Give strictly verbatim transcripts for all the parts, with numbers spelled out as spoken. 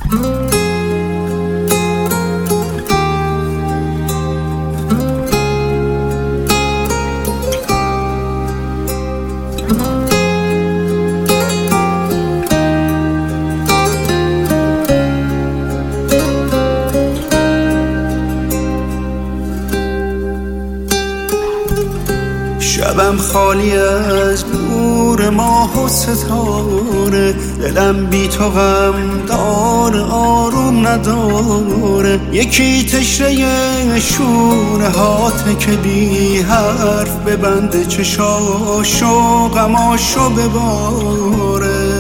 شبم خالی از نور ماه و ستاره، دلم بی تو غم داره آروم نداره. یکی تشنه شونه هاته که بی حرف ببنده چشاشو غماشو بباره.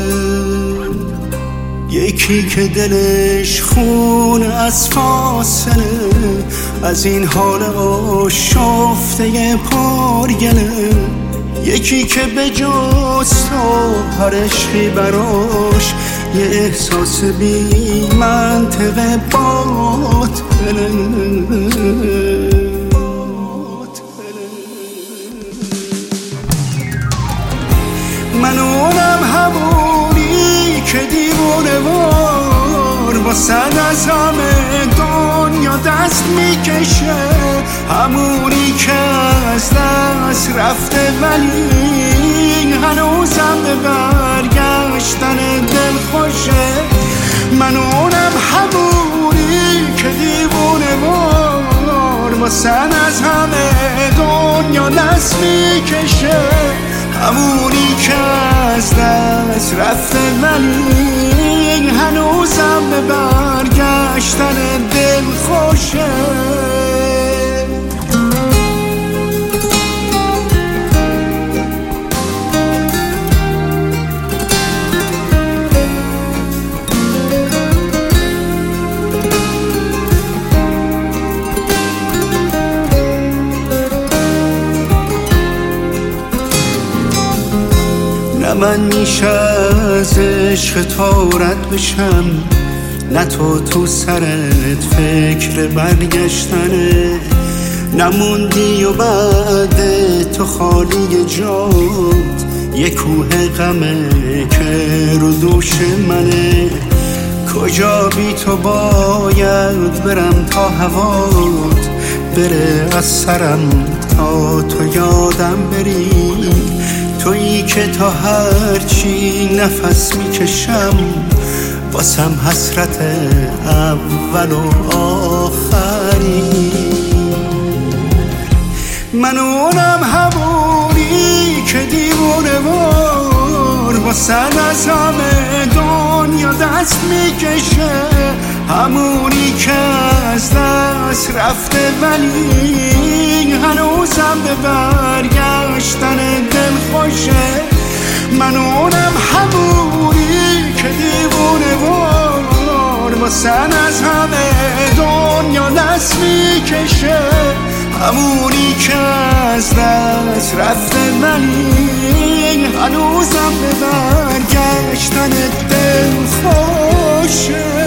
یکی که دلش خون از فاصله از این حال آشفته پارگله. یکی که به جز تو هر عشقی براش یه احساس بی منطقه باطله. من اونم همونی که دیوونه وار واسه از همه دنیا دست میکشه، همونی که از دست رفته ولی هنوزم به برگشتن دل خوشه. من اونم همونی که دیوونه وار واسه از همه دنیا دست میکشه، همونی که از دست رفته ولی هنوزم به برگشتن دل خوشه. نه من میشه از عشق تو رد بشم، نه تو تو سرت فکر برگشتنه. نموندی و بعد تو خالی جات یه کوه غمه که رو دوش منه. کجا بی تو باید برم تا هوات بره از سرم تا تو یادم بری. تویی که تا هرچی نفس میکشم واسم حسرت اول و آخری. من اونم همونی که دیوونه وار واسه از همه دنیا دست میکشه، همونی که از دست رفته ولی هنوزم به برگشتن دل خوشه. من اونم همونی که دیوونه وار واسه از همه دنیا دست میکشه، همونی که از دست رفته ولی هنوزم به برگشتن دل خوشه.